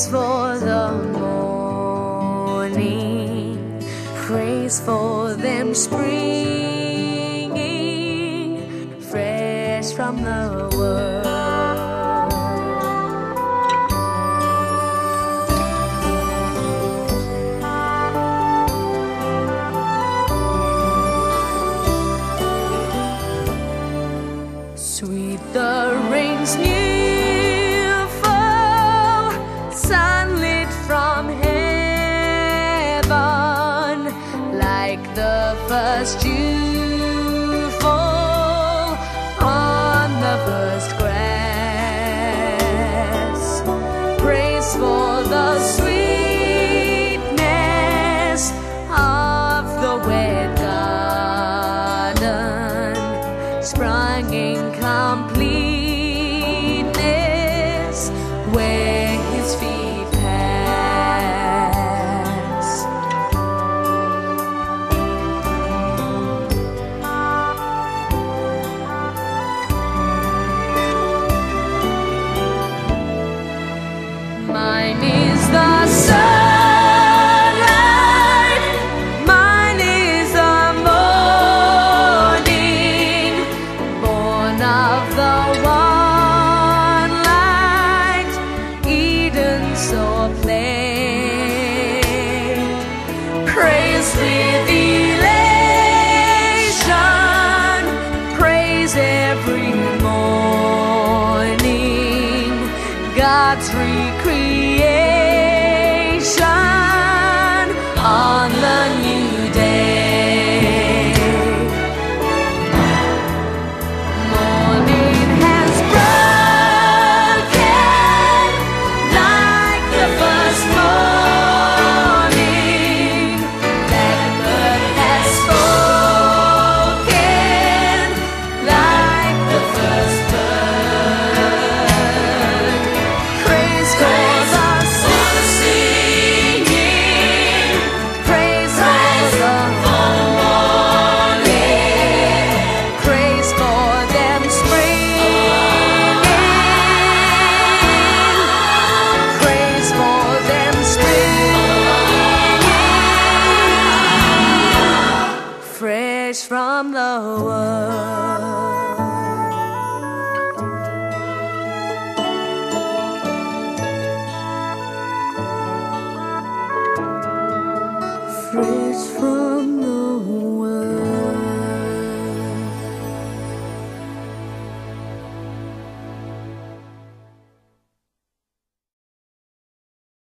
Praise for the morning, praise for them springing fresh from the world. Sweet the rain's new fall, sunlit from heaven, like the first dew fall on the first grass. Praise for the sweetness of the wet garden, sprung in completeness where his feet pass. Mine is the sunlight, mine is the morning, born of the one light, Eden so plain. Praise be